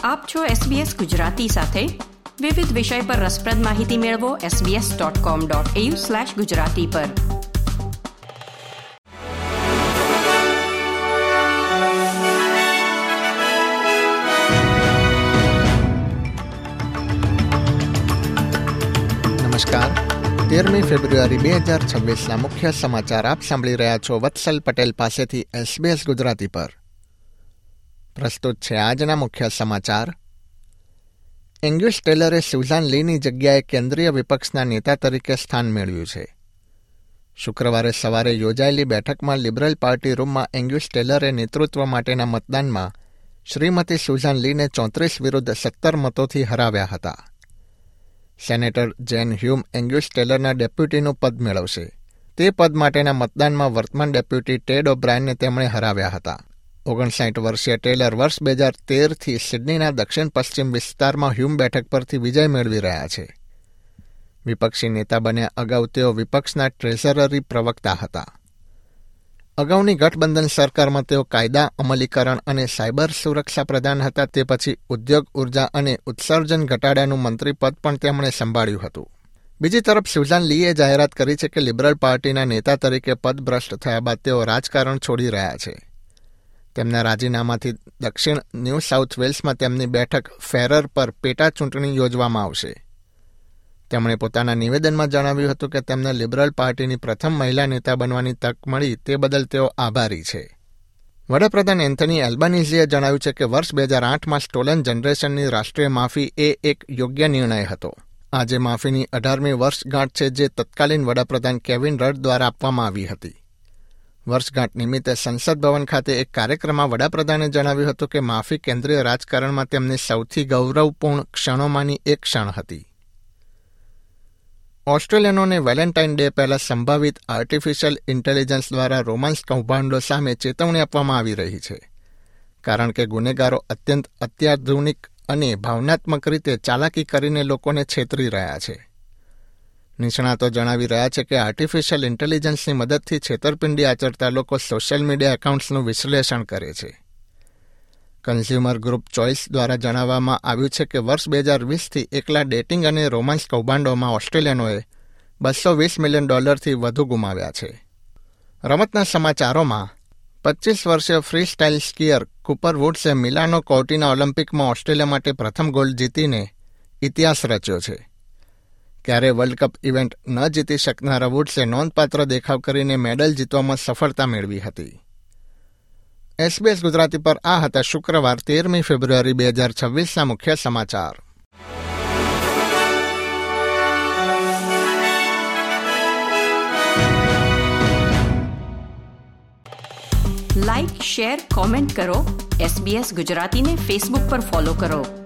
આપ છો SBS ગુજરાતી સાથે. વિવિધ વિષય પર રસપ્રદ માહિતી મેળવો sbs.com.au/gujarati પર. નમસ્કાર. 13મી ફેબ્રુઆરી 2026ના મુખ્ય સમાચાર આપ સાંભળી રહ્યા છો વત્સલ પટેલ પાસેથી SBS ગુજરાતી પર. પ્રસ્તુત છે આજના મુખ્ય સમાચાર. એંગ્યુસ ટેલરે સુઝાન લીની જગ્યાએ કેન્દ્રીય વિપક્ષના નેતા તરીકે સ્થાન મેળવ્યું છે. શુક્રવારે સવારે યોજાયેલી બેઠકમાં લિબરલ પાર્ટી રૂમમાં એંગ્યુસ ટેલરે નેતૃત્વ માટેના મતદાનમાં શ્રીમતી સુઝાન લીને 34 વિરુદ્ધ 17 મતોથી હરાવ્યા હતા. સેનેટર જેન હ્યુમ એંગ્યુસ ટેલરના ડેપ્યુટીનું પદ મેળવશે. તે પદ માટેના મતદાનમાં વર્તમાન ડેપ્યુટી ટેડ ઓબ્રાયનને તેમણે હરાવ્યા હતા. 59 વર્ષીય ટેલર વર્ષ 2013થી સિડનીના દક્ષિણ પશ્ચિમ વિસ્તારમાં હ્યુમ બેઠક પરથી વિજય મેળવી રહ્યા છે. વિપક્ષી નેતા બન્યા અગાઉ તેઓ વિપક્ષના ટ્રેઝરરી પ્રવક્તા હતા. અગાઉની ગઠબંધન સરકારમાં તેઓ કાયદા અમલીકરણ અને સાયબર સુરક્ષા પ્રધાન હતા. તે પછી ઉદ્યોગ, ઉર્જા અને ઉત્સર્જન ઘટાડાનું મંત્રી પદ પણ તેમણે સંભાળ્યું હતું. બીજી તરફ સુઝાન લીએ જાહેરાત કરી છે કે લિબરલ પાર્ટીના નેતા તરીકે પદભ્રષ્ટ થયા બાદ તેઓ રાજકારણ છોડી રહ્યા છે. તેમના રાજીનામાથી દક્ષિણ ન્યૂ સાઉથ વેલ્સમાં તેમની બેઠક ફેરર પર પેટા ચૂંટણી યોજવામાં આવશે. તેમણે પોતાના નિવેદનમાં જણાવ્યું હતું કે તેમને લિબરલ પાર્ટીની પ્રથમ મહિલા નેતા બનવાની તક મળી તે બદલ તેઓ આભારી છે. વડાપ્રધાન એન્થની એલ્બાનીઝીએ જણાવ્યું છે કે વર્ષ 2008માં સ્ટોલન જનરેશનની રાષ્ટ્રીય માફી એ એક યોગ્ય નિર્ણય હતો. આજે માફીની 18મી વર્ષગાંઠ છે, જે તત્કાલીન વડાપ્રધાન કેવિન રડ દ્વારા આપવામાં આવી હતી. વર્ષગાંઠ નિમિત્તે સંસદ ભવન ખાતે એક કાર્યક્રમમાં વડાપ્રધાને જણાવ્યું હતું કે માફી કેન્દ્રીય રાજકારણમાં તેમની સૌથી ગૌરવપૂર્ણ ક્ષણોમાંની એક ક્ષણ હતી. ઓસ્ટ્રેલિયનોને વેલેન્ટાઇન ડે પહેલા સંભવિત આર્ટિફિશિયલ ઇન્ટેલિજન્સ દ્વારા રોમાન્સ કૌભાંડો સામે ચેતવણી આપવામાં આવી રહી છે, કારણ કે ગુનેગારો અત્યંત અત્યાધુનિક અને ભાવનાત્મક રીતે ચાલાકી કરીને લોકોને છેતરી રહ્યા છે. નિષ્ણાતો જણાવી રહ્યા છે કે આર્ટિફિશિયલ ઇન્ટેલિજન્સની મદદથી છેતરપિંડી આચરતા લોકો સોશિયલ મીડિયા એકાઉન્ટ્સનું વિશ્લેષણ કરે છે. કન્ઝ્યુમર ગ્રુપ ચોઇસ દ્વારા જણાવવામાં આવ્યું છે કે વર્ષ 2020થી એકલા ડેટિંગ અને રોમાન્સ કૌભાંડોમાં ઓસ્ટ્રેલિયનોએ $220 મિલિયન વધુ ગુમાવ્યા છે. રમતના સમાચારોમાં 25 વર્ષીય ફ્રી સ્ટાઇલ સ્કીયર કૂપર વુડ્સે મિલાનો કોર્ટિના ઓલિમ્પિકમાં ઓસ્ટ્રેલિયા માટે પ્રથમ ગોલ્ડ જીતીને ઇતિહાસ રચ્યો છે. ક્યારેય વર્લ્ડ કપ ઇવેન્ટ ન જીતી શકનારા વુડ્સે નોંધપાત્ર દેખાવ કરીને મેડલ જીતવામાં સફળતા મેળવી હતી. SBS ગુજરાતી પર આ હતા શુક્રવાર 13મી ફેબ્રુઆરી 2026ના મુખ્ય સમાચાર. લાઇક, શેર, કોમેન્ટ કરો. SBS ગુજરાતીને ફેસબુક પર ફોલો કરો.